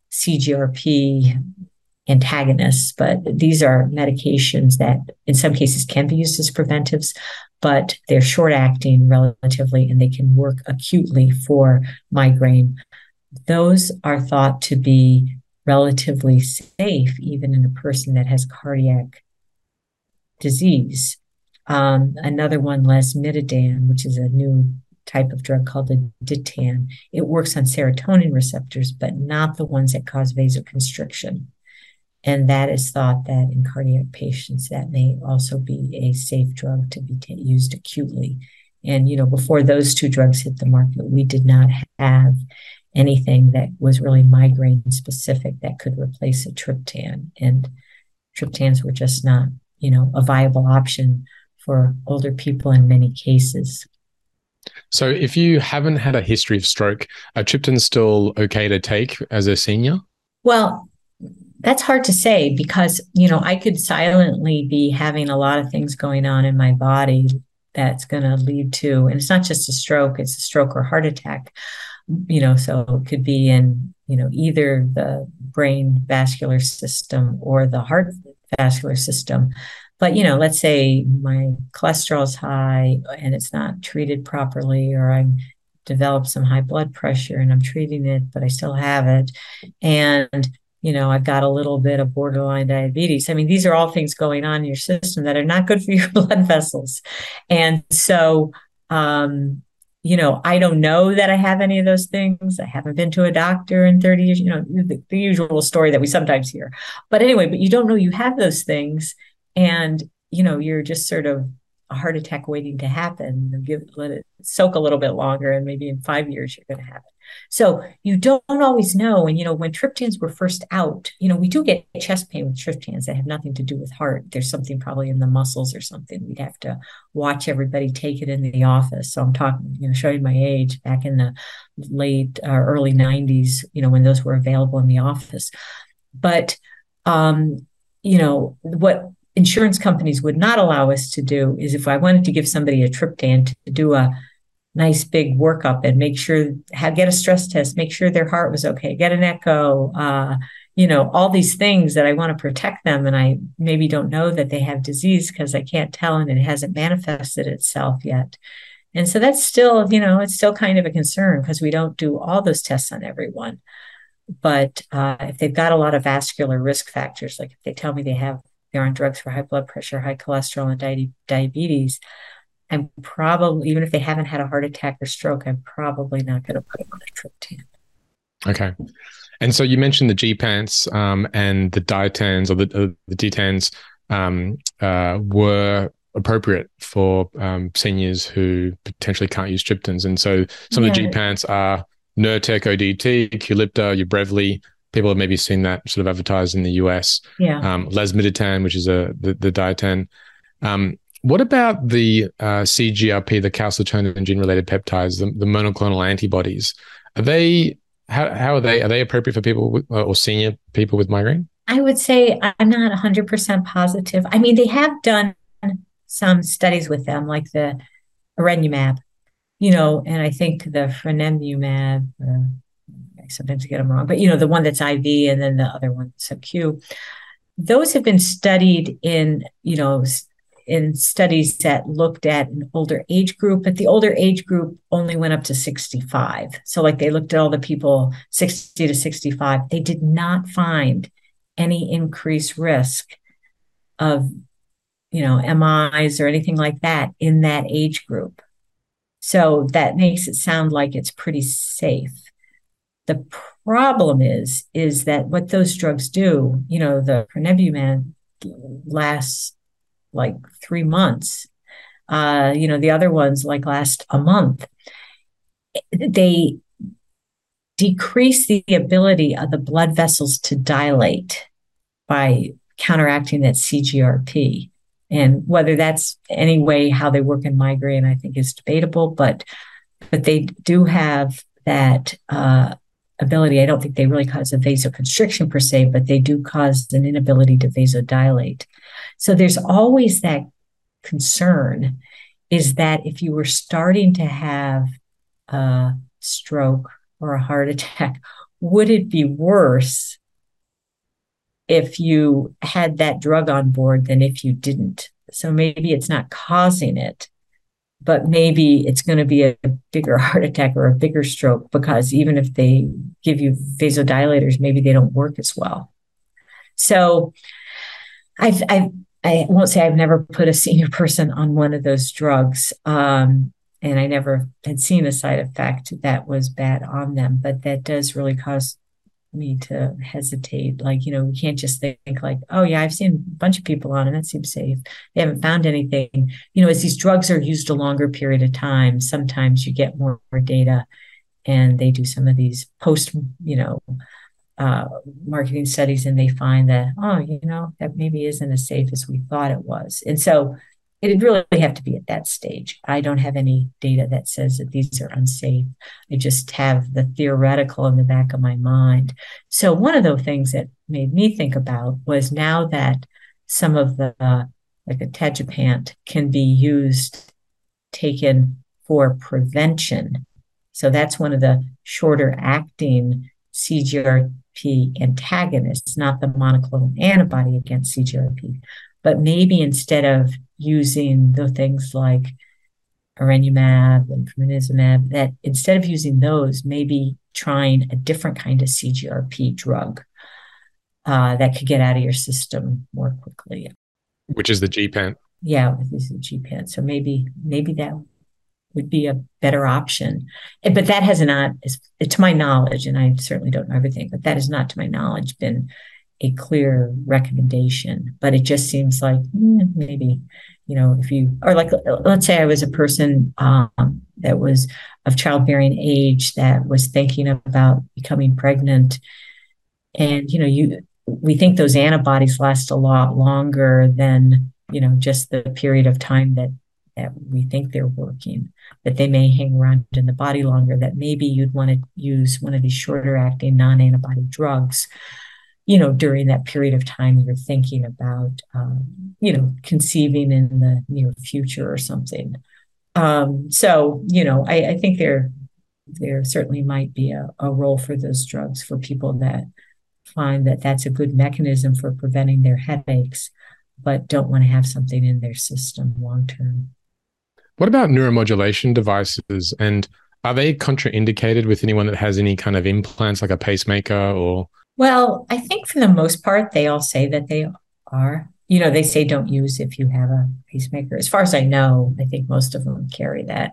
CGRP antagonists, but these are medications that in some cases can be used as preventives, but they're short acting relatively, and they can work acutely for migraine. Those are thought to be relatively safe, even in a person that has cardiac disease. Another one, lasmiditan, which is a new type of drug called a ditan. It works on serotonin receptors, but not the ones that cause vasoconstriction. And that is thought that in cardiac patients, that may also be a safe drug to be used acutely. And, before those two drugs hit the market, we did not have anything that was really migraine specific that could replace a triptan. And triptans were just not, a viable option for older people in many cases. So if you haven't had a history of stroke, are triptans still okay to take as a senior? Well, that's hard to say because, I could silently be having a lot of things going on in my body that's going to lead to, and it's not just a stroke, it's a stroke or heart attack, so it could be in, either the brain vascular system or the heart vascular system. But, let's say my cholesterol is high and it's not treated properly, or I developed some high blood pressure and I'm treating it, but I still have it. And, I've got a little bit of borderline diabetes. I mean, these are all things going on in your system that are not good for your blood vessels. And so, I don't know that I have any of those things. I haven't been to a doctor in 30 years, the usual story that we sometimes hear. But anyway, but you don't know you have those things. And, you're just sort of a heart attack waiting to happen. Let it soak a little bit longer, and maybe in 5 years you're going to have it. So you don't always know. And, when triptans were first out, we do get chest pain with triptans that have nothing to do with heart. There's something probably in the muscles or something. We'd have to watch everybody take it in the office. So I'm talking, showing my age, back in the late or early 90s, when those were available in the office. But, what insurance companies would not allow us to do is, if I wanted to give somebody a triptan, to do a nice big workup and make sure, get a stress test, make sure their heart was okay, get an echo, all these things that I want to protect them. And I maybe don't know that they have disease because I can't tell and it hasn't manifested itself yet. And so that's still, it's still kind of a concern because we don't do all those tests on everyone. But if they've got a lot of vascular risk factors, like if they tell me they're on drugs for high blood pressure, high cholesterol, and diabetes, I'm probably, even if they haven't had a heart attack or stroke, I'm probably not going to put them on a triptan. Okay. And so you mentioned the gepants and the dietans, or the ditans were appropriate for seniors who potentially can't use triptans. And so some of the gepants are Nurtec ODT, Qulipta, Ubrevely. People have maybe seen that sort of advertised in the US. Yeah. Lasmiditan, which is the dieten. What about the CGRP, the calcitonin gene-related peptides, the monoclonal antibodies? Are they how are they? Are they appropriate for people with, or senior people with migraine? I would say I'm not 100% positive. I mean, they have done some studies with them, like the Erenumab, and I think the Frenemumab, I sometimes get them wrong, but the one that's IV and then the other one sub-Q. Those have been studied in studies that looked at an older age group, but the older age group only went up to 65. So like they looked at all the people 60 to 65. They did not find any increased risk of, MIs or anything like that in that age group. So that makes it sound like it's pretty safe. The problem is that what those drugs do, the Prenebumab lasts like 3 months. The other ones like last a month. They decrease the ability of the blood vessels to dilate by counteracting that CGRP. And whether that's any way how they work in migraine, I think is debatable, but they do have that ability. I don't think they really cause a vasoconstriction per se, but they do cause an inability to vasodilate. So there's always that concern, is that if you were starting to have a stroke or a heart attack, would it be worse if you had that drug on board than if you didn't? So maybe it's not causing it, but maybe it's going to be a bigger heart attack or a bigger stroke, because even if they give you vasodilators, maybe they don't work as well. So I won't say I've never put a senior person on one of those drugs. And I never had seen a side effect that was bad on them, but that does really cause me to hesitate. Like, we can't just think like, oh yeah, I've seen a bunch of people on and that seems safe. They haven't found anything. As these drugs are used a longer period of time, sometimes you get more data, and they do some of these post, marketing studies, and they find that, that maybe isn't as safe as we thought it was. And so it'd really have to be at that stage. I don't have any data that says that these are unsafe. I just have the theoretical in the back of my mind. So one of the things that made me think about was, now that some of the, like attegipant, can be used, taken for prevention. So that's one of the shorter acting CGRP antagonists, not the monoclonal antibody against CGRP. But maybe instead of using the things like Erenumab and Fremanezumab, that instead of using those, maybe trying a different kind of CGRP drug that could get out of your system more quickly. Which is the Gepant. Yeah, this is the Gepant. So maybe that would be a better option. But that has not, to my knowledge, and I certainly don't know everything, but that has not, to my knowledge, been a clear recommendation. But it just seems like maybe, if you, or like, let's say I was a person that was of childbearing age that was thinking about becoming pregnant, and we think those antibodies last a lot longer than just the period of time that we think they're working, that they may hang around in the body longer, that maybe you'd want to use one of these shorter acting non-antibody drugs, during that period of time you're thinking about, conceiving in the near future or something. So, I think there certainly might be a role for those drugs for people that find that that's a good mechanism for preventing their headaches, but don't want to have something in their system long term. What about neuromodulation devices? And are they contraindicated with anyone that has any kind of implants, like a pacemaker or? Well, I think for the most part, they all say that they are. They say don't use if you have a pacemaker. As far as I know, I think most of them carry that.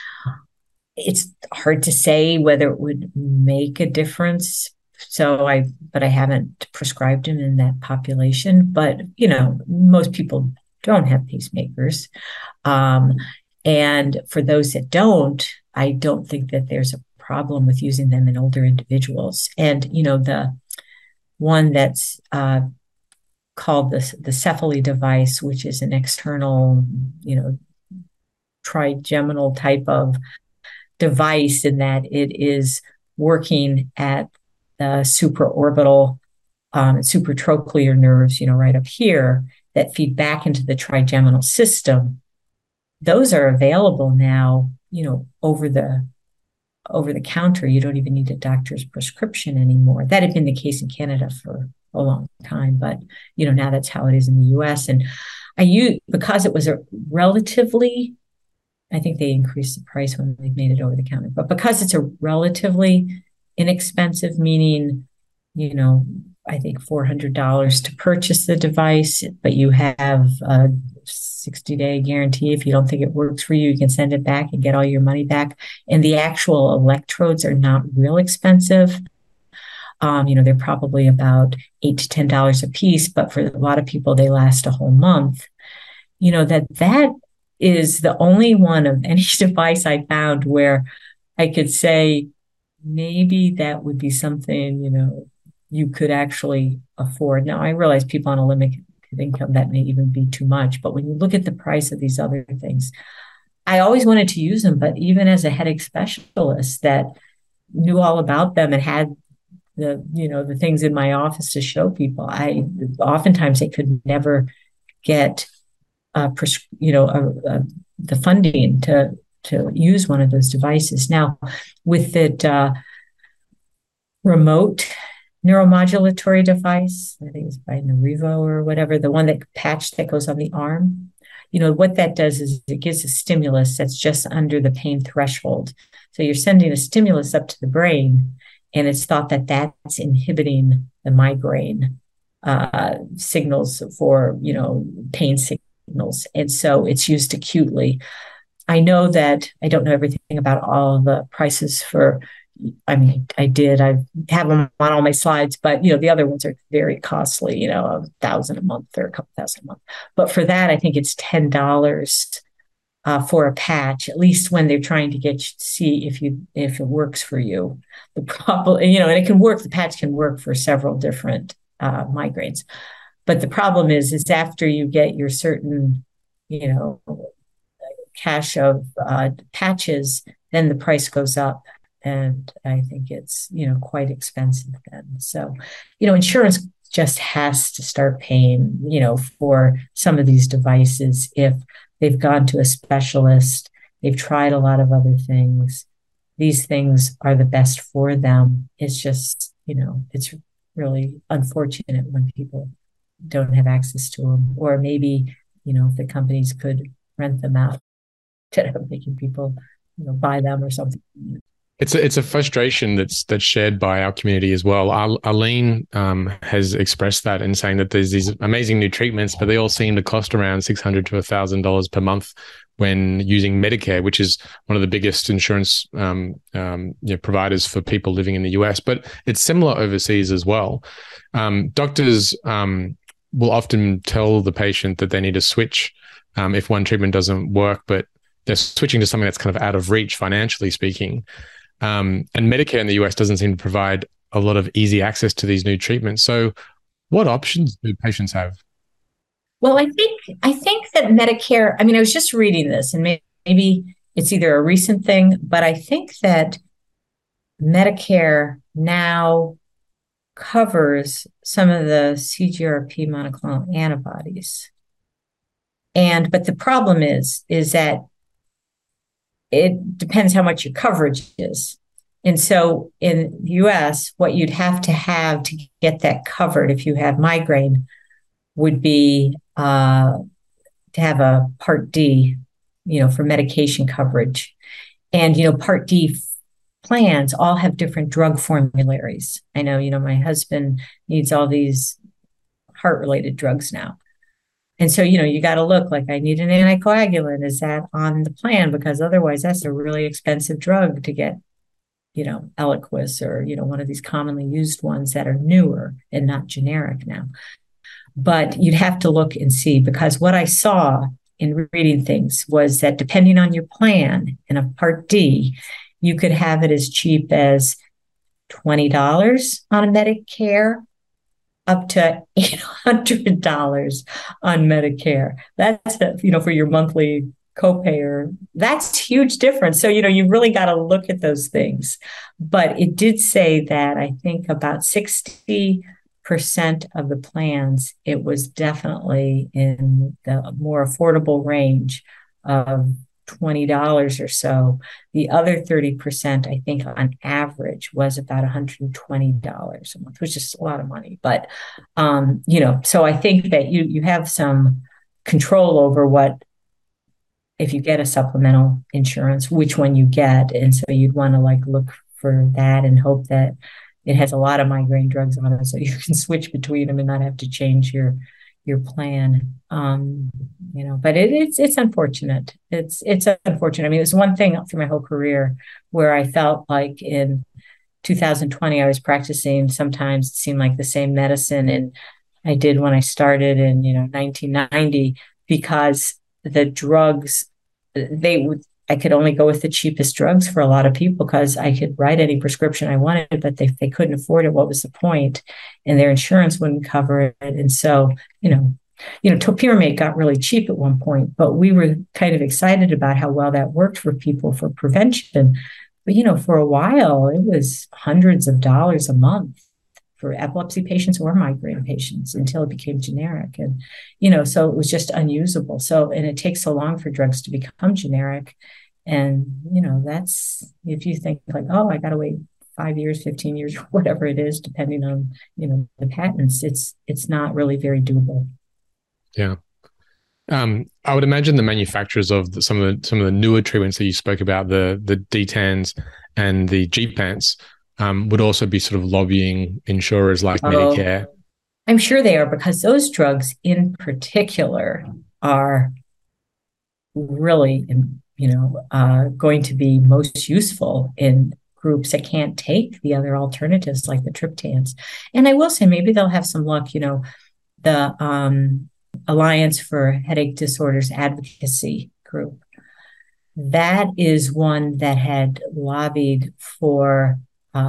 It's hard to say whether it would make a difference. But I haven't prescribed them in that population. But, most people don't have pacemakers. And for those that don't, I don't think that there's a problem with using them in older individuals. And, the one that's called the Cephally device, which is an external, trigeminal type of device, in that it is working at the supraorbital supratrochlear nerves, right up here, that feed back into the trigeminal system. Those are available now, over the counter. You don't even need a doctor's prescription anymore. That had been the case in Canada for a long time, but now that's how it is in the US. And because it was a relatively, I think they increased the price when they made it over the counter, but because it's a relatively inexpensive, meaning, I think $400 to purchase the device, but you have a 60-day guarantee. If you don't think it works for you, you can send it back and get all your money back. And the actual electrodes are not real expensive. They're probably about $8 to $10 a piece, but for a lot of people, they last a whole month. That is the only one of any device I found where I could say maybe that would be something, you could actually afford. Now, I realize people on a limited income, that may even be too much. But when you look at the price of these other things, I always wanted to use them. But even as a headache specialist that knew all about them and had the things in my office to show people, oftentimes they could never get the funding to use one of those devices. Now, with the remote neuromodulatory device, I think it's by Neurivo or whatever, the one that goes on the arm, what that does is it gives a stimulus that's just under the pain threshold. So you're sending a stimulus up to the brain, and it's thought that that's inhibiting the migraine signals for, pain signals. And so it's used acutely. I know that I don't know everything about all the prices I have them on all my slides, but the other ones are very costly, $1,000 a month or a couple thousand a month. But for that, I think it's $10 for a patch, at least when they're trying to get you to see if it works for you. The problem, and it can work. The patch can work for several different migraines, but the problem is after you get your certain, cache of patches, then the price goes up. And I think it's, quite expensive then. So, insurance just has to start paying, for some of these devices. If they've gone to a specialist, they've tried a lot of other things, these things are the best for them. It's just, it's really unfortunate when people don't have access to them, or maybe, if the companies could rent them out instead of making people, buy them or something. It's a frustration that's shared by our community as well. Arlene has expressed that in saying that there's these amazing new treatments, but they all seem to cost around $600 to $1,000 per month when using Medicare, which is one of the biggest insurance providers for people living in the US. But it's similar overseas as well. Doctors will often tell the patient that they need to switch if one treatment doesn't work, but they're switching to something that's kind of out of reach financially speaking. And Medicare in the US doesn't seem to provide a lot of easy access to these new treatments. So what options do patients have? Well, I think that Medicare, I was just reading this, and maybe it's either a recent thing, but I think that Medicare now covers some of the CGRP monoclonal antibodies. But the problem is that it depends how much your coverage is. And so in the US, what you'd have to get that covered if you have migraine would be to have a Part D, for medication coverage. And, Part D plans all have different drug formularies. I know, my husband needs all these heart-related drugs now. And so, you got to look like, I need an anticoagulant. Is that on the plan? Because otherwise that's a really expensive drug to get, Eliquis or, one of these commonly used ones that are newer and not generic now. But you'd have to look and see, because what I saw in reading things was that depending on your plan in a Part D, you could have it as cheap as $20 on a Medicare up to $800 on Medicare. That's, for your monthly copay, or that's huge difference. So, you really got to look at those things. But it did say that I think about 60% of the plans, it was definitely in the more affordable range of $20 or so. The other 30%, I think on average, was about $120 a month, which is a lot of money. But so I think that you have some control over what, if you get a supplemental insurance, which one you get. And so you'd want to look for that and hope that it has a lot of migraine drugs on it, so you can switch between them and not have to change your plan. But it's unfortunate. It's unfortunate. I mean, it was one thing through my whole career where I felt like in 2020 I was practicing, sometimes it seemed like the same medicine and I did when I started in 1990, because the drugs, I could only go with the cheapest drugs for a lot of people because I could write any prescription I wanted, but they couldn't afford it. What was the point? And their insurance wouldn't cover it. And so, topiramate got really cheap at one point, but we were kind of excited about how well that worked for people for prevention. But, for a while, it was hundreds of dollars a month for epilepsy patients or migraine patients until it became generic. And, so it was just unusable. So, and it takes so long for drugs to become generic. And, that's, if you think oh, I got to wait 5 years, 15 years, whatever it is, depending on, the patents, it's not really very doable. Yeah. I would imagine the manufacturers of some of the newer treatments that you spoke about, the DTANs and the gepants, would also be sort of lobbying insurers like Medicare. I'm sure they are, because those drugs in particular are really, going to be most useful in groups that can't take the other alternatives like the triptans. And I will say maybe they'll have some luck. The Alliance for Headache Disorders Advocacy Group, that is one that had lobbied for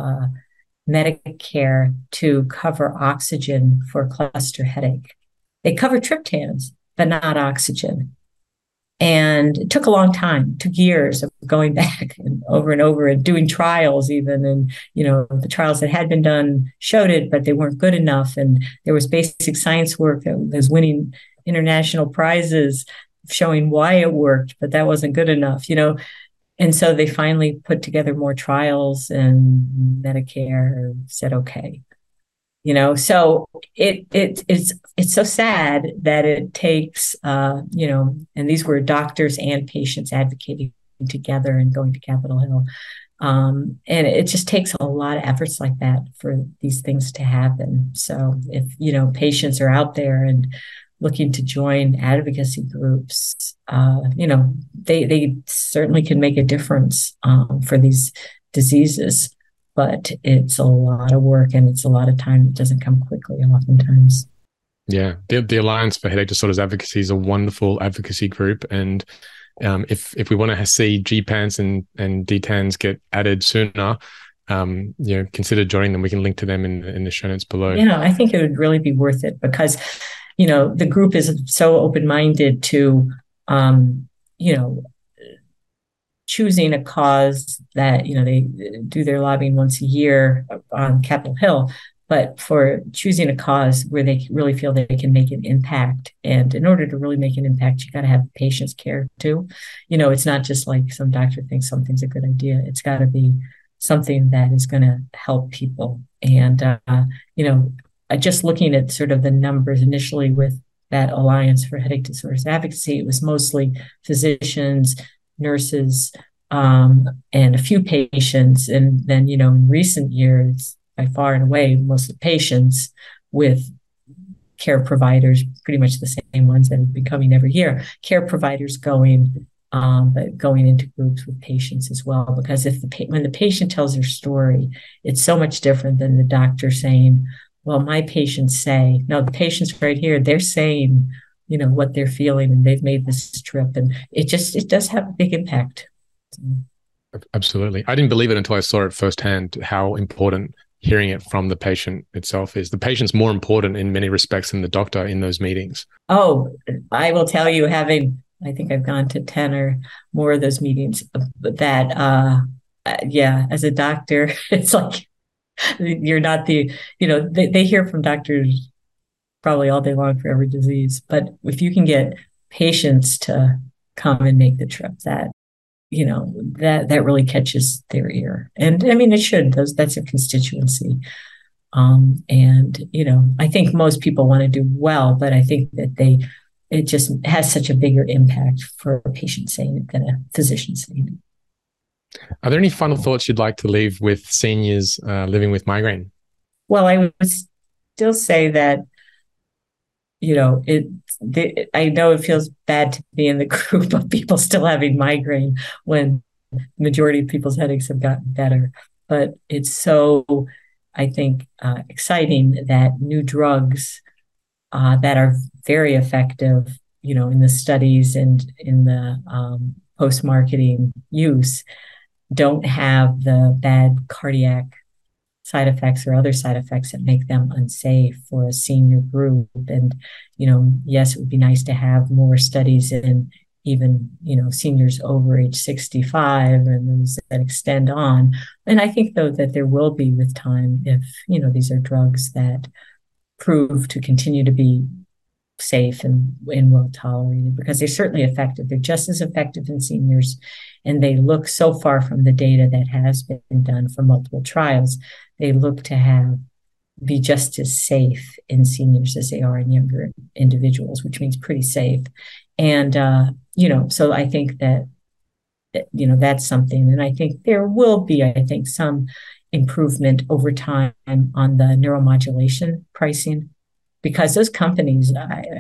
Medicare to cover oxygen for cluster headache. They cover triptans, but not oxygen. And it took a long time, took years of going back and over and doing trials even. And, the trials that had been done showed it, but they weren't good enough. And there was basic science work that was winning international prizes showing why it worked, but that wasn't good enough, And so they finally put together more trials and Medicare said, okay. So it's so sad that it takes, and these were doctors and patients advocating together and going to Capitol Hill. And it just takes a lot of efforts like that for these things to happen. So if, patients are out there and looking to join advocacy groups, they certainly can make a difference for these diseases. But it's a lot of work and it's a lot of time. It doesn't come quickly oftentimes. Yeah. The Alliance for Headache Disorders Advocacy is a wonderful advocacy group. And if we want to see gepants and DTANs get added sooner, consider joining them. We can link to them in the show notes below. I think it would really be worth it because, the group is so open-minded to, choosing a cause that, they do their lobbying once a year on Capitol Hill, but for choosing a cause where they really feel they can make an impact. And in order to really make an impact, you got to have patients care too. It's not just like some doctor thinks something's a good idea. It's got to be something that is going to help people. And, just looking at sort of the numbers initially with that Alliance for Headache Disorders Advocacy, it was mostly physicians, nurses, and a few patients. And then, in recent years, by far and away, most of the patients with care providers, pretty much the same ones that have been coming every year, care providers going into groups with patients as well. Because when the patient tells their story, it's so much different than the doctor saying, well, my patients say, no, the patients right here, they're saying, what they're feeling and they've made this trip. And it does have a big impact. Absolutely. I didn't believe it until I saw it firsthand, how important hearing it from the patient itself is. The patient's more important in many respects than the doctor in those meetings. Oh, I will tell you, I think I've gone to 10 or more of those meetings that, yeah, as a doctor, it's like you're not they hear from doctors probably all day long for every disease. But if you can get patients to come and make the trip, that really catches their ear. And I mean, it should, that's a constituency. And, I think most people want to do well, but I think that it just has such a bigger impact for a patient saying it than a physician saying it. Are there any final thoughts you'd like to leave with seniors living with migraine? Well, I would still say that, I know it feels bad to be in the group of people still having migraine when the majority of people's headaches have gotten better. But it's so, I think, exciting that new drugs that are very effective, in the studies and in the post-marketing use don't have the bad cardiac side effects or other side effects that make them unsafe for a senior group. And, yes, it would be nice to have more studies in even, seniors over age 65 and those that extend on. And I think, though, that there will be with time if, these are drugs that prove to continue to be safe and well tolerated, because they're certainly effective. They're just as effective in seniors, and they look so far from the data that has been done for multiple trials. They look to be just as safe in seniors as they are in younger individuals, which means pretty safe. And so I think that that's something, and I think there will be, some improvement over time on the neuromodulation pricing, because those companies,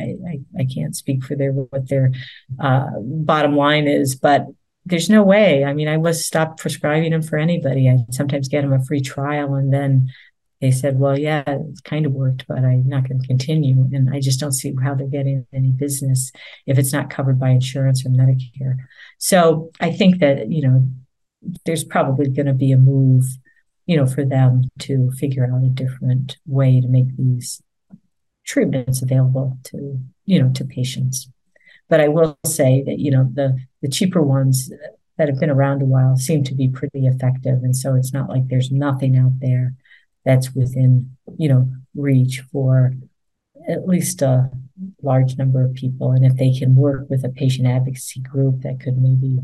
I can't speak for what their bottom line is, but there's no way. I mean, I was stopped prescribing them for anybody. I sometimes get them a free trial, and then they said, well, yeah, it kind of worked, but I'm not going to continue. And I just don't see how they're getting any business if it's not covered by insurance or Medicare. So I think that, there's probably going to be a move, for them to figure out a different way to make these treatments available to patients. But I will say that, the cheaper ones that have been around a while seem to be pretty effective. And so it's not like there's nothing out there that's within, reach for at least a large number of people. And if they can work with a patient advocacy group that could maybe,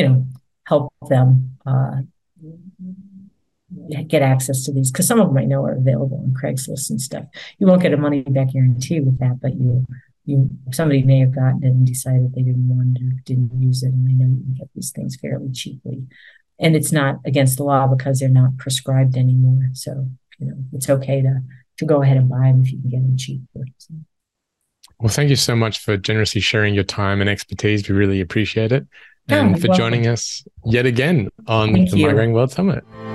help them get access to these, because some of them I know are available on Craigslist and stuff. You won't get a money back guarantee with that, but somebody may have gotten it and decided they didn't use it, and they know you can get these things fairly cheaply. And it's not against the law because they're not prescribed anymore. So, it's okay to go ahead and buy them if you can get them cheaper. So. Well, thank you so much for generously sharing your time and expertise. We really appreciate it. And for joining us yet again on the Migraine World Summit.